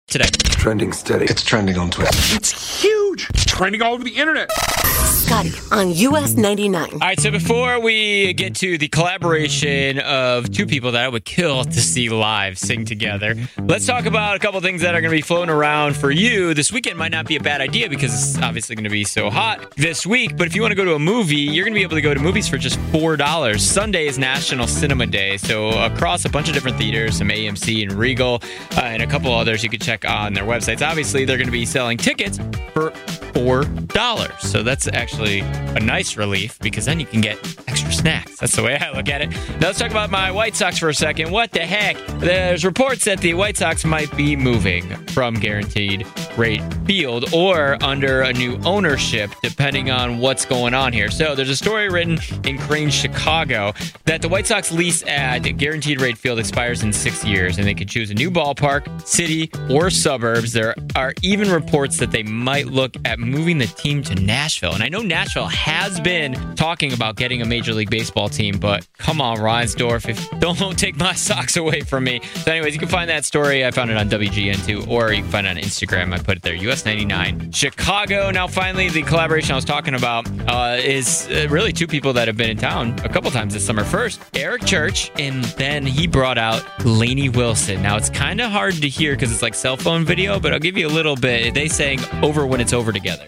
today. Trending steady. It's trending on Twitter. It's huge. It's trending all over the internet. Scotty on US 99. All right, so before we get to the collaboration of two people that I would kill to see live sing together, let's talk about a couple things that are going to be floating around for you. This weekend might not be a bad idea because it's obviously going to be so hot this week, but if you want to go to a movie, you're going to be able to go to movies for just $4. Sunday is National Cinema Day, so across a bunch of different theaters, some AMC and Regal, and a couple others you can check on their websites. Obviously, they're going to be selling tickets for $4. So that's actually a nice relief because then you can get extra snacks. That's the way I look at it. Now let's talk about my White Sox for a second. What the heck? There's reports that the White Sox might be moving from Guaranteed Rate Field or under a new ownership, depending on what's going on here. So there's a story written in Crain's Chicago that the White Sox lease at Guaranteed Rate Field expires in 6 years, and they can choose a new ballpark, city, or suburbs. There are even reports that they might look at moving the team to Nashville. And I know Nashville has been talking about getting a Major League Baseball team, but come on, Reinsdorf, don't take my Sox away from me. So anyways, you can find that story. I found it on WGN2, or you can find it on Instagram. I put it there, US99 Chicago. Now, finally, the collaboration I was talking about is really two people that have been in town a couple times this summer. First, Eric Church, and then he brought out Lainey Wilson. Now, it's kind of hard to hear because it's like cell phone video, but I'll give you a little bit. They sang Over When It's Over together.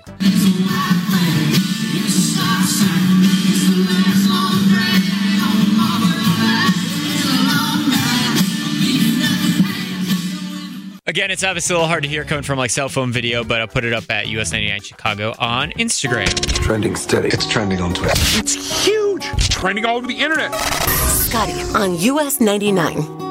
Again, it's obviously a little hard to hear coming from like cell phone video, but I'll put it up at US99 Chicago on Instagram. Trending steady. It's trending on Twitter. It's huge. It's trending all over the internet. Scotty on US 99.